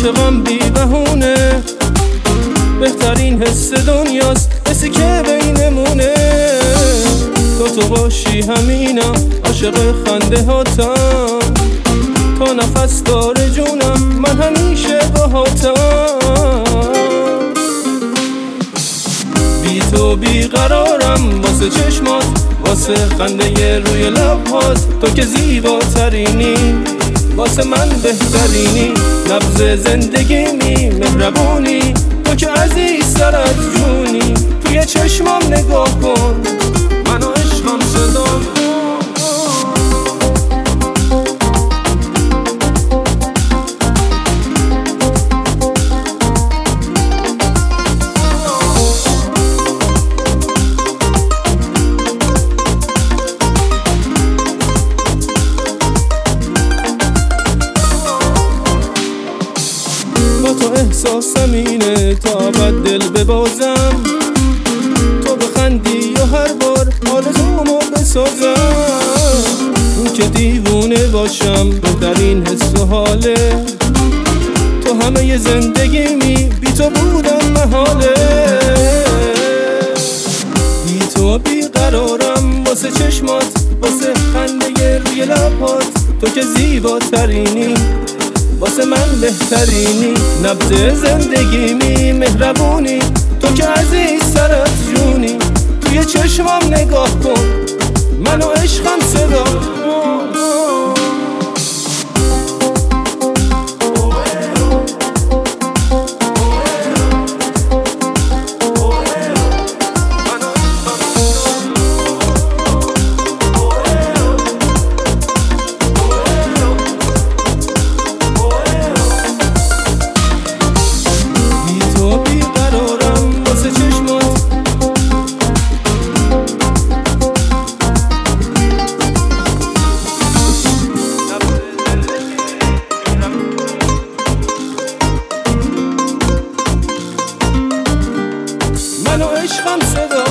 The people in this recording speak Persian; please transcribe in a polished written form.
عاشقم بی بهونه، بهترین حس دنیاست، حسی که بینمونه. تو باشی همینم، عاشق خنده هاتم، تا نفس داره جونم، من همیشه باهاتم. بی تو بیقرارم، واسه چشمات، واسه خنده روی لبات. تو که زیباترینی، واسه من بهترینی، نبض زندگیمی، مهربونی. تو که عزیزتر از جونی، توی چشمام نگاه کن، منو عشقم صدا کن. با تو احساسم اینه، تا ابد دل ببازم، تو بخندی یا هر بار آرزومو بسازم. اون که دیوونه باشم، بهترین حس و حاله، تو همه زندگیمی، بی تو بودم محاله. بی تو بیقرارم، واسه چشمات، واسه خنده روی لبات. تو که زیباترینی، واسه من بهترینی، نبض زندگیمی، مهربونی. تو که عزیزتر از جونی، توی چشمام نگاه کن، منو عشقم صدا کن. منو عشقم صدا